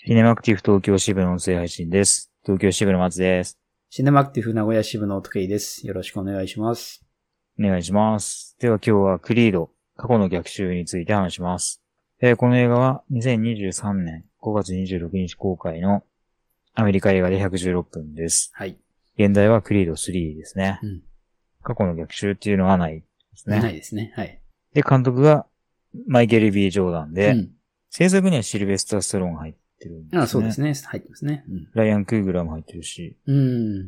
シネマクティブ東京支部の音声配信です。東京支部の松です。 シネマクティブ名古屋支部の徳井です。よろしくお願いします。 お願いします。では今日はクリード、過去の逆襲について話します。この映画は2023年5月26日公開のアメリカ映画で116分です。 はい。 現代はクリード3ですね。 うん。 過去の逆襲っていうのはないですね。 ないですね。はい。 で、監督がマイケル・ B ・ジョーダンで、 うん、 制作にはシルベスター・ストローン入ってるんですね。 そうですね。入ってますね。うん、 ライアン・クーグラーも入ってるし。 うん。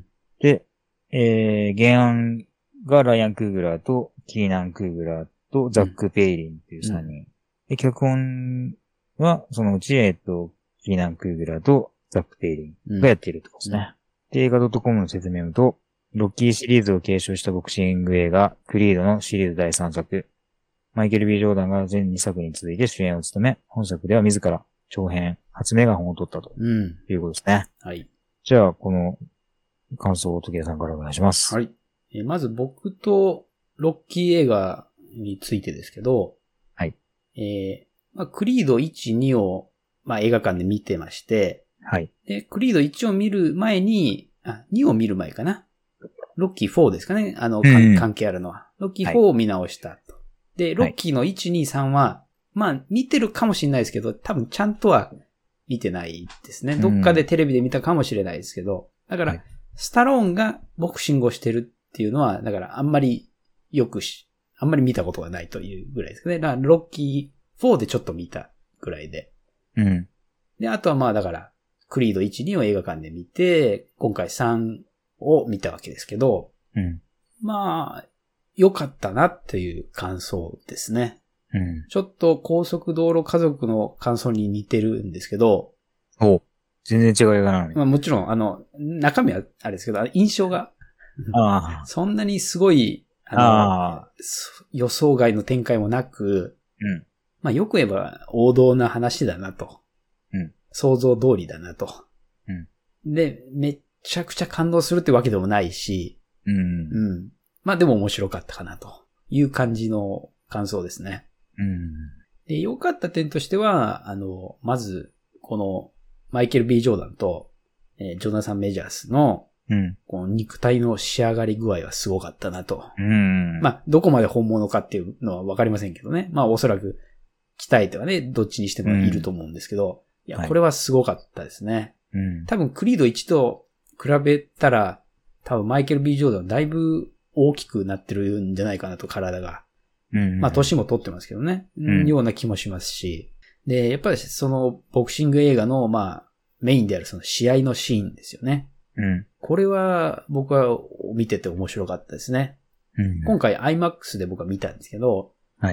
で、原案がライアン・クーグラーとキーナン・クーグラーとザック・ペイリンっていう3人。で、脚本はそのうち、キーナン・クーグラーとザック・ペイリンがやっているところですね。で、映画 .com の説明をと、ロッキーシリーズを継承したボクシング映画、クリードのシリーズ第3作。マイケル・ B ・ジョーダンが全2作に続いて主演を務め、本作では自ら長編、初メガホンを取ったということですね。 はい。 じゃあ、この感想を時矢さんからお願いします。 はい。まず僕とロッキー映画についてですけど、 はい。 クリード1、2を、映画館で見てまして、 はい。 で、クリード1を見る前に、2を見る前かな。ロッキー4ですかね。関係あるのは。ロッキー4を見直したと。はい、で、ロッキーの1、2、3は、見てるかもしれないですけど、多分ちゃんとは見てないですね。どっかでテレビで見たかもしれないですけど。だから、スタローンがボクシングをしてるっていうのは、だからあんまりあんまり見たことがないというぐらいですかね。だからロッキー4でちょっと見たぐらいで。 うん。 で、あとはだから、クリード1、2を映画館で見て、今回3を見たわけですけど、 うん。 良かったなっていう感想ですね。 うん。 ちょっと高速道路家族の感想に似てるんですけど。 全然違う映画なのに。 もちろん、中身はあれですけど、印象が、そんなにすごい、予想外の展開もなく、よく言えば王道な話だなと。想像通りだなと。で、めっちゃくちゃ感動するってわけでもないし、でも面白かったかなという感じの感想ですね。で、良かった点としては、まず、この、マイケル・ B ・ジョーダンと、ジョナサン・メジャースの、この肉体の仕上がり具合はすごかったなと。どこまで本物かっていうのはわかりませんけどね。おそらく、鍛えてはね、どっちにしてもいると思うんですけど、いや、これはすごかったですね。多分、クリード1と比べたら、多分、マイケル・ B ・ジョーダンだいぶ大きくなってるんじゃないかなと、体が。年も取ってますけどね。ような気もしますし。で、やっぱりその、ボクシング映画の、メインであるその試合のシーンですよね。これは、僕は見てて面白かったですね。今回 IMAX で僕は見たんですけど、 はい。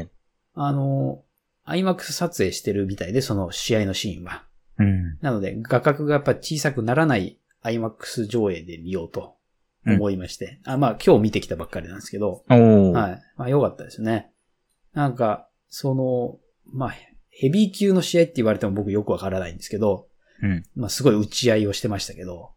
IMAX 撮影してるみたいで、その試合のシーンは。なので、画角がやっぱ小さくならない IMAX 上映で見ようと思いまして。今日見てきたばっかりなんですけど。はい。良かったですね。なんか、ヘビー級の試合って言われても僕よくわからないんですけど、すごい打ち合いをしてましたけど、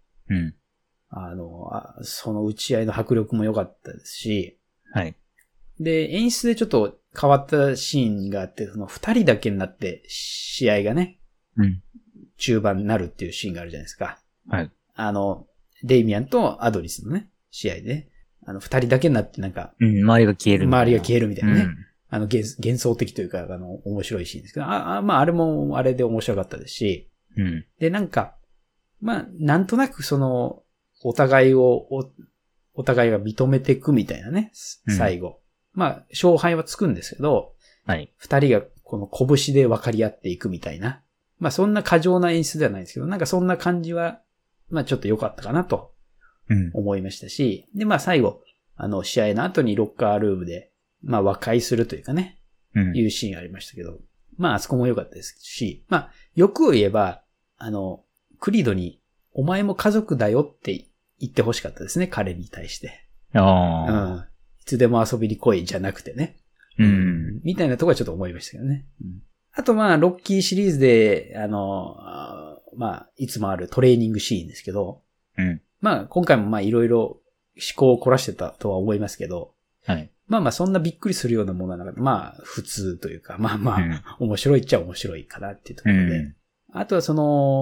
その打ち合いの迫力も良かったですし、 はい。 で、演出でちょっと変わったシーンがあって、その二人だけになって試合がね、中盤になるっていうシーンがあるじゃないですか。 はい。 デイミアンとアドリスのね、試合で、二人だけになってなんか、 周りが消えるみたいな。 周りが消えるみたいなね。幻想的というか、面白いシーンですけど、あれもあれで面白かったですし、で、なんか、なんとなくその、お互いが認めていくみたいなね、最後。勝敗はつくんですけど、 はい。 二人がこの拳で分かり合っていくみたいな。そんな過剰な演出ではないんですけど、なんかそんな感じは、ちょっと良かったかなと、思いましたし、で、最後、試合の後にロッカールームで、和解するというかね、いうシーンありましたけど、あそこも良かったですし、欲を言えば、クリードに、お前も家族だよって言ってほしかったですね、彼に対して。いつでも遊びに来いじゃなくてね。みたいなところはちょっと思いましたけどね。あとロッキーシリーズで、いつもあるトレーニングシーンですけど、今回もいろいろ思考を凝らしてたとは思いますけど、 はい。 そんなびっくりするようなものはなかった。普通というか、面白いっちゃ面白いかなっていうところで。あとはその、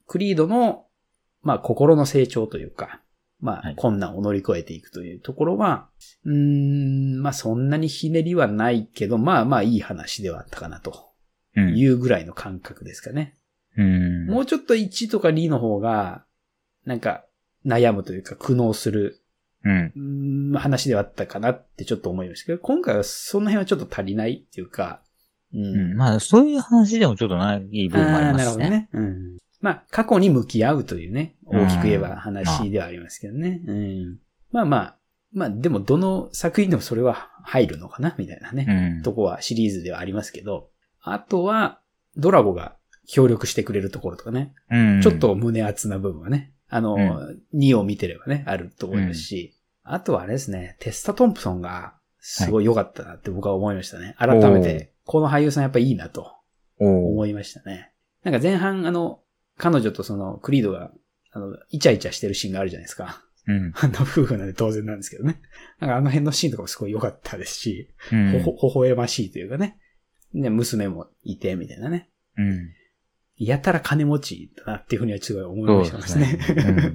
クリードの、まあ、心の成長というか、まあ、 はい困難を乗り越えていくというところは、まあ、そんなにひねりはないけど、まあまあ、いい話ではあったかなというぐらいの感覚ですかね。もうちょっと1とか2の方が、なんか、悩むというか苦悩する、話ではあったかなってちょっと思いましたけど、今回はその辺はちょっと足りないっていうか、 まあ、そういう話でもちょっとない部分もありますね。 なるほどね。まあ、過去に向き合うというね、大きく言えば話ではありますけどね。まあ、でもどの作品でもそれは入るのかなみたいなね、とこはシリーズではありますけど、あとは、ドラゴが協力してくれるところとかね、ちょっと胸熱な部分はね、2を見てればね、あると思いますし、あとはあれですね、テスタ・トンプソンがすごい良かったなって僕は思いましたね。改めて、この俳優さんやっぱいいなと思いましたね。なんか前半彼女とそのクリードが、イチャイチャしてるシーンがあるじゃないですか。夫婦なんで当然なんですけどね。なんかあの辺のシーンとかもすごい良かったですし、微笑ましいというかね。ね、娘もいて、みたいなね。やたら金持ちだなっていうふうにはちょっと思いましたね。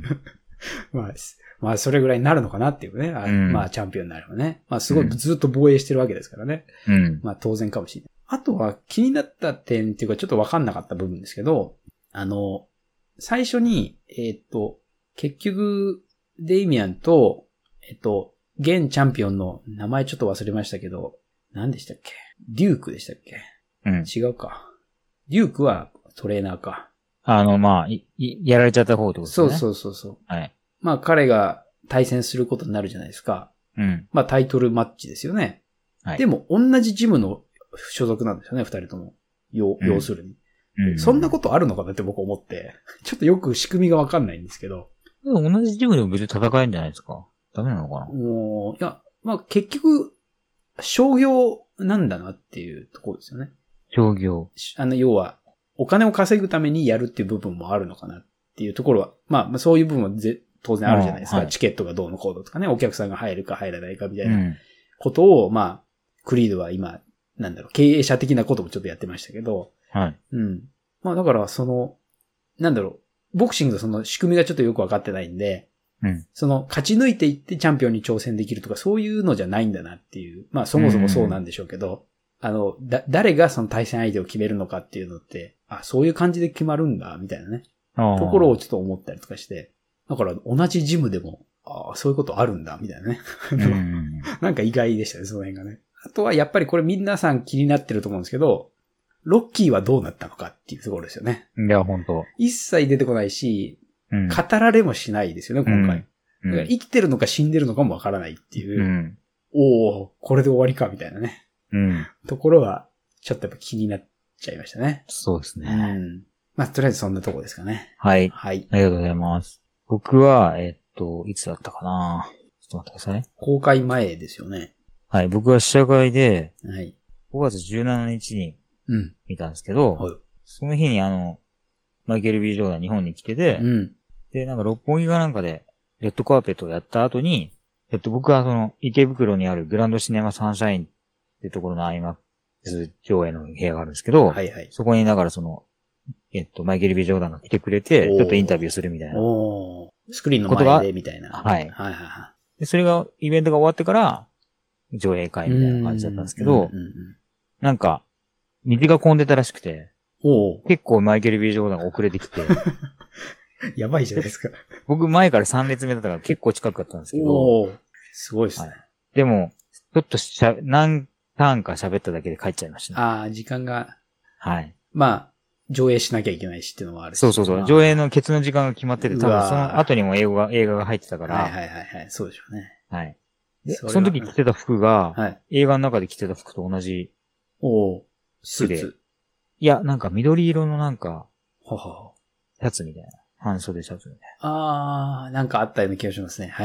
まあ、それぐらいになるのかなっていうね。まあ、チャンピオンになればね。まあ、すごいずっと防衛してるわけですからね。まあ、当然かもしれない。あとは気になった点っていうかちょっとわかんなかった部分ですけど、最初に、結局、デイミアンと、現チャンピオンの名前ちょっと忘れましたけど、何でしたっけ？デュークでしたっけ？違うか。デュークはトレーナーか。 まあ、やられちゃった方ってことですね。 そう。 はい。 まあ、彼が対戦することになるじゃないですか。まあ、タイトルマッチですよね。はい。でも、同じジムの所属なんですよね、二人とも。要するに。そんなことあるのかなって僕思って、ちょっとよく仕組みがわかんないんですけど。 でも同じジムでも別に戦えるんじゃないですか？ダメなのかな？ いや、まあ結局、商業なんだなっていうところですよね。 商業。 要は、お金を稼ぐためにやるっていう部分もあるのかなっていうところは、まあそういう部分は当然あるじゃないですか。はい、チケットがどうのこうのとかね、お客さんが入るか入らないかみたいなことを、まあ、クリードは今、経営者的なこともちょっとやってましたけど、 はい。 まあだから、ボクシングのその仕組みがちょっとよくわかってないんで、勝ち抜いていってチャンピオンに挑戦できるとかそういうのじゃないんだなっていう、まあそもそもそうなんでしょうけど、誰がその対戦相手を決めるのかっていうのって、そういう感じで決まるんだ、みたいなね、ところをちょっと思ったりとかして、だから同じジムでも、そういうことあるんだ、みたいなね。なんか意外でしたね、その辺がね。あとはやっぱりこれ皆さん気になってると思うんですけど、ロッキーはどうなったのかっていうところですよね。 いや、本当。 一切出てこないし、語られもしないですよね、今回。だから生きてるのか死んでるのかもわからないっていう。これで終わりか、みたいなね。ところは、ちょっとやっぱ気になっちゃいましたね。 そうですね。 まあ、とりあえずそんなとこですかね。 はい。はい。ありがとうございます。僕は、いつだったかな。ちょっと待ってください。 公開前ですよね。 はい。僕は試写会で、 はい。 5月17日に見たんですけど、その日にマイケル・ビー・ジョーダン日本に来てて、で、なんか六本木かなんかで、レッドカーペットをやった後に、僕は池袋にあるグランドシネマサンシャインってところのIMAX上映の部屋があるんですけど、そこにだからマイケル・ビー・ジョーダンが来てくれて、ちょっとインタビューするみたいな。 スクリーンの前でみたいな。 はい。で、それが、イベントが終わってから、上映会みたいな感じだったんですけど、なんか、道が混んでたらしくて、結構マイケル・ビー・ジョーダンが遅れてきて、 やばいじゃないですか。 僕前から3列目だったから結構近かったんですけど、 すごいですね。 でも、ちょっと何ターンか喋っただけで帰っちゃいましたね。時間が。 はい。 まあ、上映しなきゃいけないしっていうのもあるし。 そう。上映のケツの時間が決まってて、多分その後にも映画が入ってたから。 はい。そうでしょうね。 はい。で、その時着てた服が、映画の中で着てた服と同じ。 スーツ。 いや、なんか緑色のなんか、シャツみたいな。半袖シャツみたいな。なんかあったような気がしますね。はい。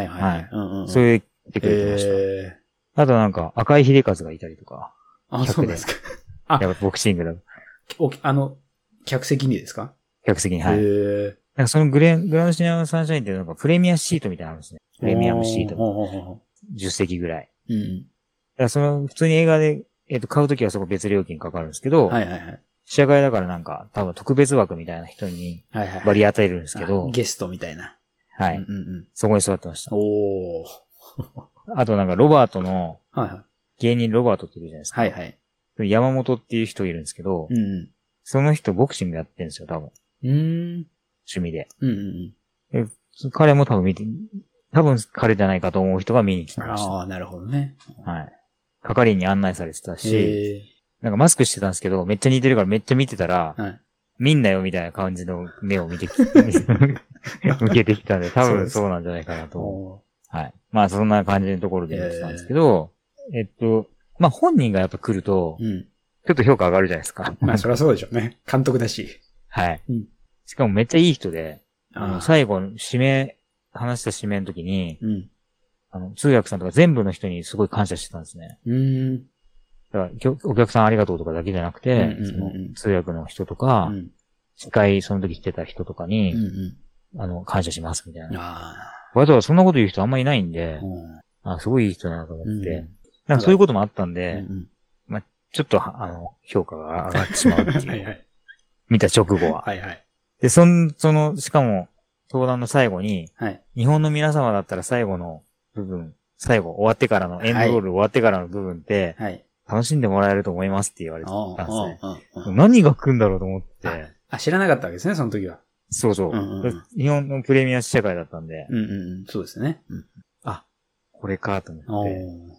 それ着てくれてました。あとなんか赤井秀和がいたりとか。 そうなんですか。 やっぱボクシングだ。 客席にですか？ 客席に、はい。なんかそのグランドシネマサンシャインってなんかプレミアシートみたいなのあるんですね。プレミアムシート。10席ぐらい。だから普通に映画で、買うときはそこ別料金かかるんですけど、 試写会だからなんか、多分特別枠みたいな人に割り当てるんですけど。 ゲストみたいな。 はい。そこに座ってました。 おー。 あとなんかロバートの、 はいはい。 芸人ロバートっているじゃないですか。 はいはい。 山本っていう人いるんですけど、その人ボクシングやってるんですよ、多分。趣味で。彼も多分多分彼じゃないかと思う人が見に来てました。 ああ、なるほどね。 はい。係員に案内されてたし、なんかマスクしてたんですけど、めっちゃ似てるからめっちゃ見てたら、見んなよみたいな感じの目を向けてきたんで、多分そうなんじゃないかなと。はい。まあそんな感じのところで言ってたんですけど、まあ本人がやっぱ来ると、ちょっと評価上がるじゃないですか。 まあそりゃそうでしょうね。監督だし。 はい。しかもめっちゃいい人で、最後の話した締めの時に、通訳さんとか全部の人にすごい感謝してたんですね。だからお客さんありがとうとかだけじゃなくて、通訳の人とか、司会その時してた人とかに、感謝しますみたいな。わざわざそんなこと言う人あんまりいないんで、すごいいい人だなと思って、なんかそういうこともあったんで、まあちょっと評価が上がってしまうっていう。見た直後は。で、しかも、相談の最後に、日本の皆様だったら最後の部分、終わってからの、エンドロール終わってからの部分って、楽しんでもらえると思いますって言われてたんですね。何が来るんだろうと思って。 知らなかったわけですね、その時は。 そうそう。日本のプレミア試写会だったんで。 そうですね。 これかと思って。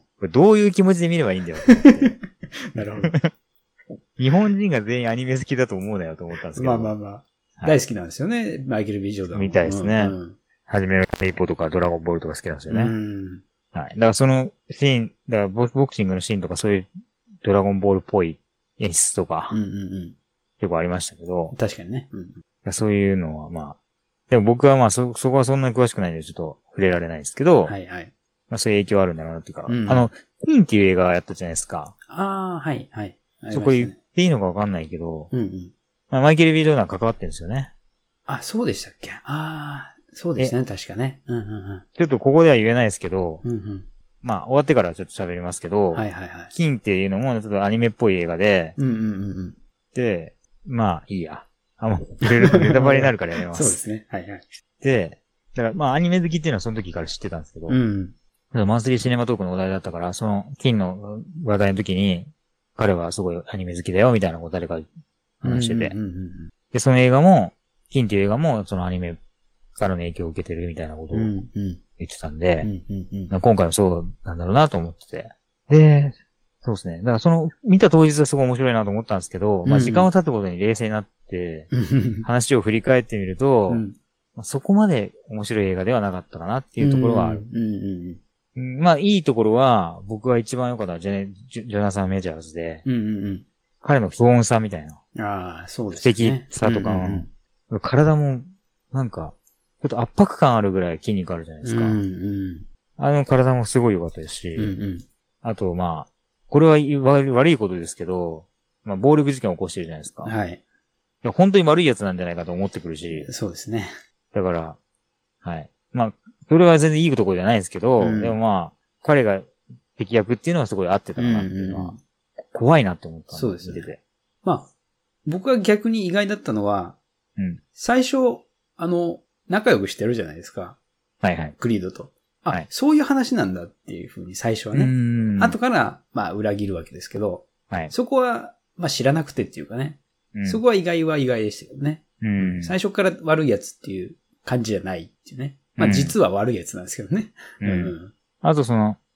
これどういう気持ちで見ればいいんだよと思って。 なるほど。 日本人が全員アニメ好きだと思うなよと思ったんですけど。 まあ。大好きなんですよね、マイケル・ビー・ジョーダン。 みたいですね。はじめの一歩とかドラゴンボールとか好きなんですよね。はい。だからそのシーン、だからボクシングのシーンとかそういうドラゴンボールっぽい演出とか、結構ありましたけど。 確かにね。 そういうのはまあ、でも僕はまあそこはそんなに詳しくないんでちょっと触れられないですけど、まあそういう影響あるんだろうなっていうか、ティンっていう映画やったじゃないですか。そこ言っていいのかわかんないけど、まあ、マイケル・ビー・ジョーダン関わってるんですよね。 そうでしたっけ？そうですね、確かね。 ちょっとここでは言えないですけど、まあ終わってからちょっと喋りますけど、キンっていうのもちょっとアニメっぽい映画で、で、まあいいや。もうネタバレになるからやめます。 そうですね。 で、だからまあアニメ好きっていうのはその時から知ってたんですけど、マンスリーシネマトークの話題だったから、そのキンの話題の時に、彼はすごいアニメ好きだよみたいなこと誰か話してて、で、その映画も、キンっていう映画もそのアニメからの影響を受けてるみたいなことを言ってたんで、今回もそうなんだろうなと思ってて。で、そうですね。だから見た当日はすごい面白いなと思ったんですけど、まあ時間を経ったことに冷静になって、話を振り返ってみると、そこまで面白い映画ではなかったかなっていうところはある。まあいいところは、僕が一番良かったのはジョナサン・メジャーズで、彼の不穏さみたいな。 そうですね。 素敵さとか、体も、なんか、ちょっと圧迫感あるぐらい筋肉あるじゃないですか。体もすごい良かったですし、あと、まあ、これは悪いことですけど、まあ、暴力事件を起こしてるじゃないですか。本当に悪いやつなんじゃないかと思ってくるし。 そうですね。 だから、はい。まあ、それは全然いいところじゃないですけど、でもまあ、彼が敵役っていうのはすごい合ってたかなっていうのは、怖いなって思ったんで。 そうですね。まあ、僕は逆に意外だったのは、最初、仲良くしてるじゃないですか。クリードと。そういう話なんだっていうふうに最初はね。後から、まあ、裏切るわけですけど、そこは、まあ、知らなくてっていうかね。そこは意外でしたけどね。最初から悪いやつっていう感じじゃないっていうね。まあ、実は悪いやつなんですけどね。 あと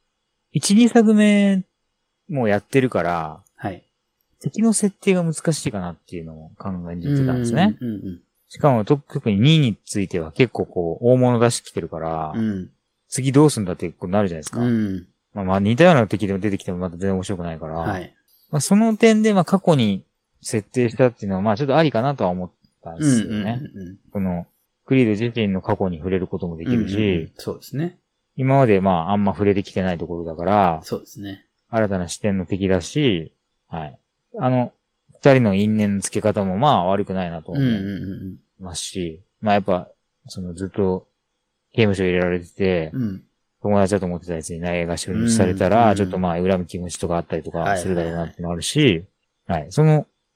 1、2作目もやってるから、敵の設定が難しいかなっていうのを考えてたんですね。しかも特に2については結構大物出してきてるから、次どうすんだってことになるじゃないですか。まあ似たような敵でも出てきてもまた全然面白くないから、まあその点でまあ過去に設定したっていうのはまあちょっとありかなとは思ったんですよね。このクリード自身の過去に触れることもできるし、 そうですね。 今までまああんま触れてきてないところだから、 そうですね。 新たな視点の敵だし、二人の因縁の付け方もまあ悪くないなと思いますし、まあやっぱ、ずっと刑務所入れられてて、友達だと思ってたやつにないがしろにされたら、ちょっとまあ恨む気持ちとかあったりとかするだろうなってのもあるし、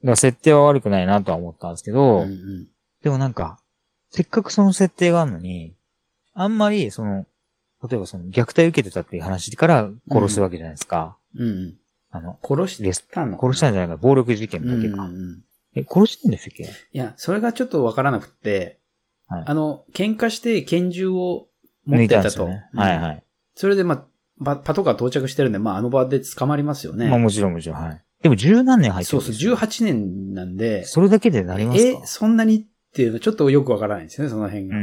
設定は悪くないなとは思ったんですけど、 うんうん、 でもなんか、せっかくその設定があるのに、あんまり例えばその虐待受けてたっていう話から殺すわけじゃないですか。 うんうん、殺したの？ 殺したんじゃないか、暴力事件だけか。 うんうん、殺してんでしたっけ？ いや、それがちょっとわからなくって、はい、喧嘩して拳銃を持ってたと。 ね、はいはい。 それでパトカー到着してるんで、あの場で捕まりますよね。 もちろん、はい。でも十何年入ってるんですよ。そうそう、18年なんで。 それだけでなりますか？ そんなにっていうのはちょっとよくわからないんですよね、その辺が。うん。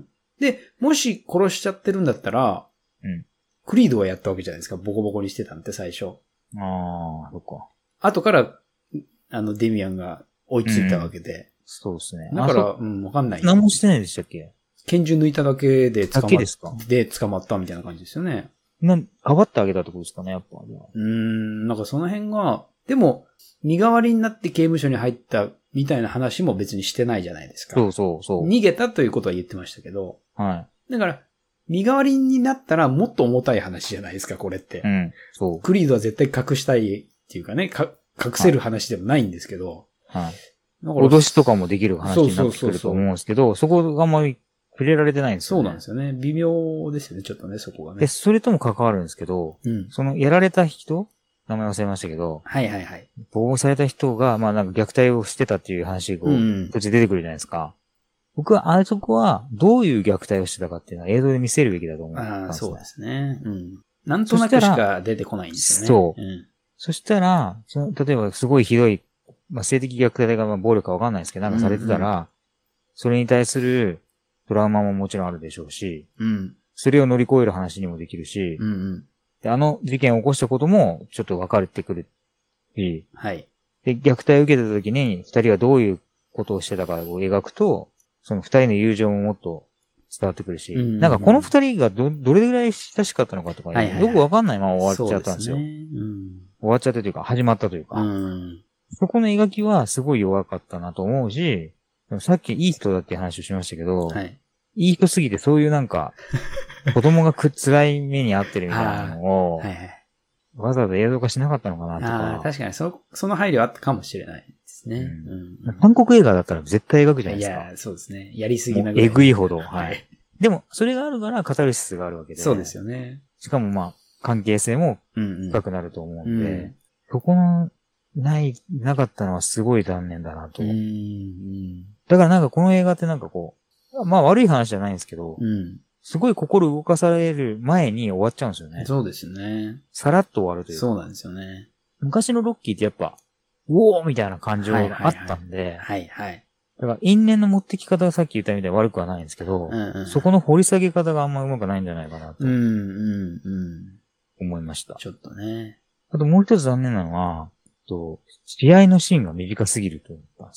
で、もし殺しちゃってるんだったら、クリードはやったわけじゃないですか、ボコボコにしてたんって最初。 ああ、そっか。 後から、デミアンが追いついたわけで。 そうですね。 だから、わかんない。 何もしてないでしたっけ？ 拳銃抜いただけで捕まったみたいな感じですよね。 かばってあげたところですかね、やっぱ。 なんかその辺が、でも、身代わりになって刑務所に入ったみたいな話も別にしてないじゃないですか。 そう。 逃げたということは言ってましたけど。 はい。 だから、身代わりになったらもっと重たい話じゃないですか、これって。 そう。 クリードは絶対隠したいっていうかね、隠せる話でもないんですけど。 はい。脅しとかもできる話になってくると思うんですけど、そこがあんまり触れられてないんですよね。 そうなんですよね。微妙ですよね、ちょっとね、そこがね。 で、それとも関わるんですけど、そのやられた人、名前忘れましたけど、 はいはいはい。 保護された人が、なんか虐待をしてたっていう話が、途中出てくるじゃないですか。僕は、あそこは、どういう虐待をしてたかっていうのは映像で見せるべきだと思うんですね。 そうですね。なんとなくしか出てこないんですよね。 そう。そしたら、例えばすごいひどい、性的虐待が暴力かわかんないですけど、なんかされてたら、それに対するトラウマももちろんあるでしょうし、それを乗り越える話にもできるし、で事件を起こしたこともちょっと分かってくるし、 はい。 で、虐待を受けた時に二人がどういうことをしてたかを描くと、その二人の友情ももっと伝わってくるし、なんかこの二人がどれぐらい親しかったのかとか、よくわかんないまま終わっちゃったんですよ。終わっちゃったというか、始まったというか。そこの描きはすごい弱かったなと思うし、さっきいい人だっていう話をしましたけど、いい人すぎてそういうなんか、子供が辛い目に遭ってるみたいなのを、わざわざ映像化しなかったのかなとか。 確かにその配慮あったかもしれないですね。 韓国映画だったら絶対描くじゃないですか。 いや、そうですね。やりすぎなぐらい。 えぐいほど。はい。でも、それがあるからカタルシスがあるわけで。 そうですよね。 しかも関係性も深くなると思うんで、そこの、なかったのはすごい残念だなと。だからなんかこの映画ってなんか悪い話じゃないんですけど、すごい心動かされる前に終わっちゃうんですよね。 そうですね。 さらっと終わるというか。 そうなんですよね。 昔のロッキーってやっぱ、うおーみたいな感情があったんで、 はいはい。 だから因縁の持ってき方がさっき言ったみたいに悪くはないんですけど、そこの掘り下げ方があんまうまくないんじゃないかなと。思いました。 ちょっとね。 あともう一つ残念なのは、試合のシーンが短すぎると思ったんです。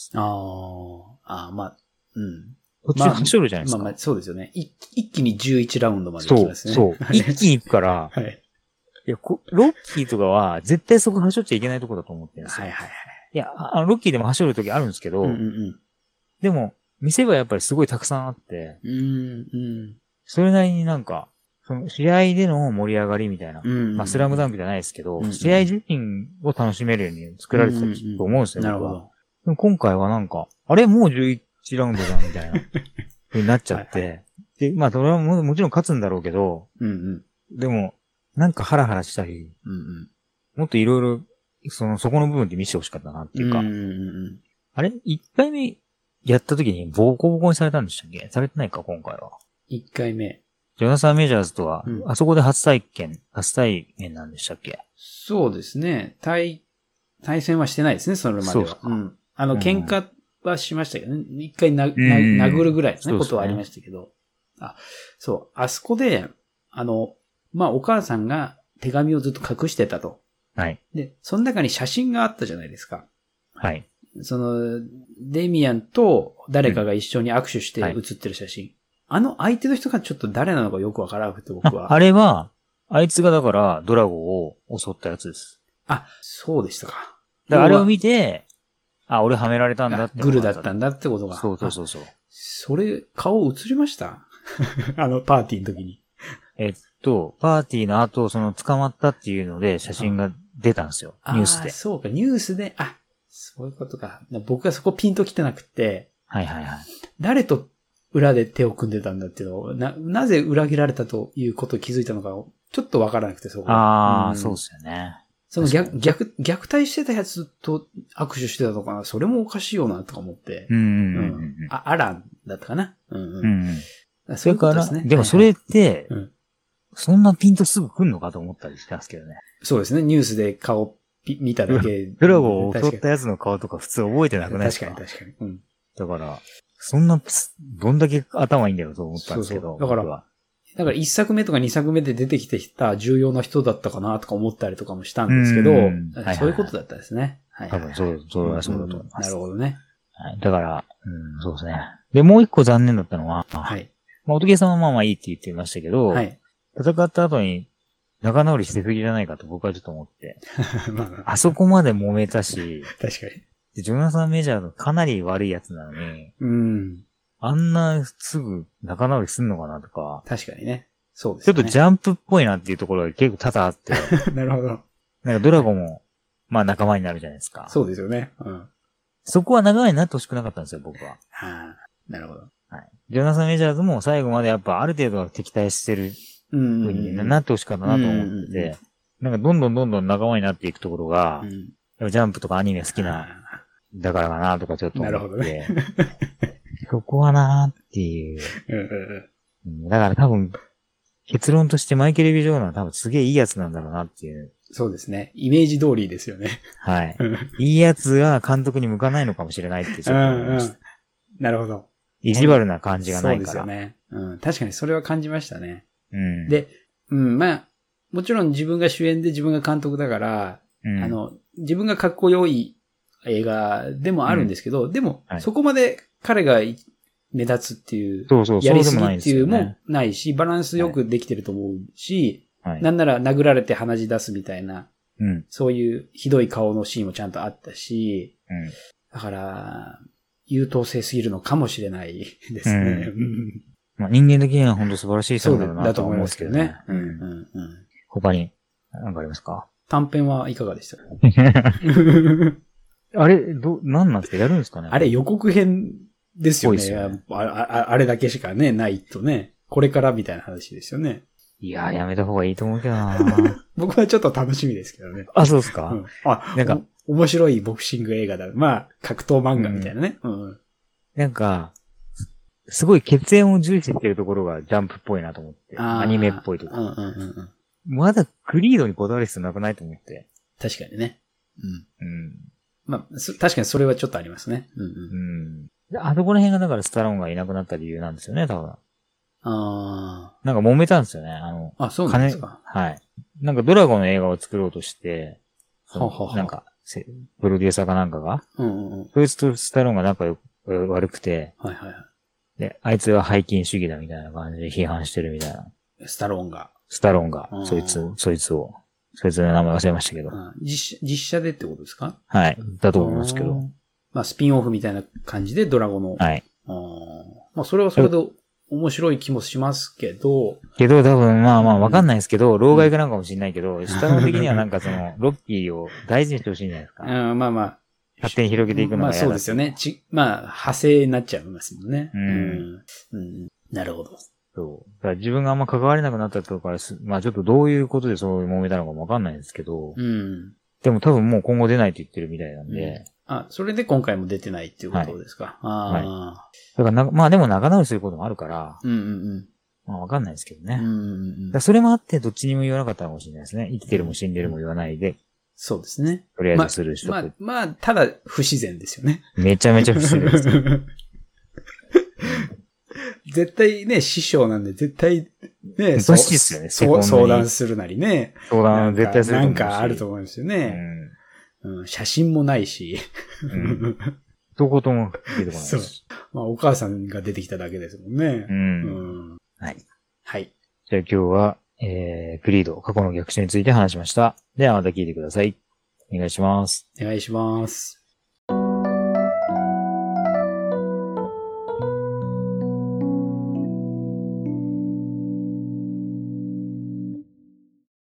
途中走るじゃないですか。 そうですよね。一気に11ラウンドまで行きますね。 そう。一気に行くから、はい。いや、ロッキーとかは絶対そこ走っちゃいけないとこだと思ってるんですよ。はい。いや、ロッキーでも走るときあるんですけど、でも、店はやっぱりすごいたくさんあって、それなりになんか、その試合での盛り上がりみたいな、スラムダンクじゃないですけど、試合自身を楽しめるように作られてたと思うんですよ、 なるほど。 でも今回はなんか、あれもう11ラウンドじゃんみたいな、風になっちゃって、で、それはもちろん勝つんだろうけど、でも、なんかハラハラしたり、もっといろいろ、そこの部分って見せてほしかったなっていうか、あれ ?1 回目やった時にボコボコにされたんでしたっけ？されてないか、今回は。 1回目。 ジョナサン・メジャーズとは、あそこで初対面なんでしたっけ？ そうですね。対戦はしてないですね、それまでは。そう喧嘩はしましたけどね。一回殴るぐらいですね、ことはありましたけど。そう。あそこで、お母さんが手紙をずっと隠してたと。 はい。 で、その中に写真があったじゃないですか。 はい。 デミアンと誰かが一緒に握手して写ってる写真。相手の人がちょっと誰なのかよくわからなくて僕は。 あれは、あいつがだからドラゴンを襲ったやつです。 そうでしたか。 だからあれを見て、俺はめられたんだって。 グルだったんだってことが。 そう。 それ、顔映りましたパーティーの時に。 パーティーの後、捕まったっていうので写真が出たんですよ。ニュースで。 そうか、ニュースで、 そういうことか。僕がそこピンと来てなくて、 はいはいはい。 誰と裏で手を組んでたんだっていうのを、なぜ裏切られたということを気づいたのかを、ちょっとわからなくて、そこ。 そうですよね。 その虐待してたやつと握手してたのかな、それもおかしいよな、とか思って。アランだったかな。 そういうことですね。でもそれって、そんなピンとすぐ来んのかと思ったりしてますけどね。 そうですね。ニュースで顔見ただけ。 ドラゴンを襲ったやつの顔とか普通覚えてなくないですか？ 確かに。 だから、そんな、どんだけ頭いいんだよと思ったんですけど。 だから1作目とか2作目で出てきてきた重要な人だったかなとか思ったりとかもしたんですけど、そういうことだったですね。 多分それはそうだと思います。 なるほどね。 だから、そうですね。で、もう一個残念だったのは、おとけさんはまあまあいいって言ってましたけど、戦った後に仲直りしてすぎじゃないかと僕はちょっと思って。あそこまで揉めたし、 確かに。 ジョナサン・メジャーのかなり悪いやつなのに、あんなすぐ仲直りすんのかなとか。 確かにね。そうですね。 ちょっとジャンプっぽいなっていうところが結構多々あって。 なるほど。 なんかドラゴンも、まあ仲間になるじゃないですか。 そうですよね。 そこは仲間になってほしくなかったんですよ、僕は。 なるほど。 ジョナサン・メジャーズも最後までやっぱある程度は敵対してる風になってほしかったなと思って、なんかどんどん仲間になっていくところが、ジャンプとかアニメ好きな、だからかなとかちょっと思って。なるほどね。そこはなーっていう。だから多分、結論としてマイケル・ビジョーナは多分すげえいいやつなんだろうなっていう。 そうですね。イメージ通りですよね。 はい。いいやつが監督に向かないのかもしれないってちょっと思いました。 なるほど。 意地悪な感じがないから。 そうですよね。確かにそれは感じましたね。で、まあ、もちろん自分が主演で自分が監督だから、自分がかっこよい映画でもあるんですけど、でも、そこまで彼が目立つっていう、やりすぎっていうもないし、バランスよくできてると思うし、なんなら殴られて鼻血出すみたいな、そういうひどい顔のシーンもちゃんとあったし、だから、優等生すぎるのかもしれないですね。 まあ、人間的には本当素晴らしい人なんだろうなと思いますけどね。他に何かありますか？ 短編はいかがでしたか？ あれ、何なんですか？やるんですかね？ あれ予告編ですよね。あれだけしかね、ないとね。これからみたいな話ですよね。 いや、やめた方がいいと思うけどな僕はちょっと楽しみですけどね。 あ、そうですか？ なんか、面白いボクシング映画だ。まあ、格闘漫画みたいなね。 なんか、すごい血縁を重視してるところがジャンプっぽいなと思って。アニメっぽいとか。まだクリードにこだわる必要なくないと思って。 確かにね。まあ、確かにそれはちょっとありますね。 あそこら辺がだからスタローンがいなくなった理由なんですよね、多分。なんか揉めたんですよね。 そうなんですか。 はい。なんかドラゴンの映画を作ろうとして、なんか、プロデューサーかなんかが、そいつとスタローンが仲悪くて、で、あいつは背筋主義だみたいな感じで批判してるみたいな。 スタローンが、 そいつの名前忘れましたけど。 実写でってことですか？ はい。だと思いますけど。 まあ、スピンオフみたいな感じでドラゴンの。 はい。 まあ、それはそれで面白い気もしますけど。 多分、まあわかんないですけど、老害かなんかもしれないけど、スタローン的にはなんかロッキーを大事にしてほしいんじゃないですか。 まあ。 勝手に広げていくのが嫌だ。 まあそうですよね。まあ、派生になっちゃいますもんね。なるほど。 そう。だから自分があんま関われなくなったとから、まあちょっとどういうことでそう揉めたのかもわかんないですけど、でも多分もう今後出ないと言ってるみたいなんで。 それで今回も出てないっていうことですか。 だからまあでも仲直りすることもあるから、まあわかんないですけどね。だそれもあってどっちにも言わなかったかもしれないですね。生きてるも死んでるも言わないで。 そうですね。 とりあえずする人と。 まあ、ただ不自然ですよね。 めちゃめちゃ不自然ですよ。 絶対ね、師匠なんで絶対ね、 おかしいっすよね。 相談するなりね。 相談絶対すると思うし。 なんかあると思うんですよね。写真もないし。 どことも出てこないし。 そう。まあ、お母さんが出てきただけですもんね。 はい。 はい。 じゃあ今日は、クリード、過去の逆襲について話しました。ではまた聞いてください。お願いします。 お願いします。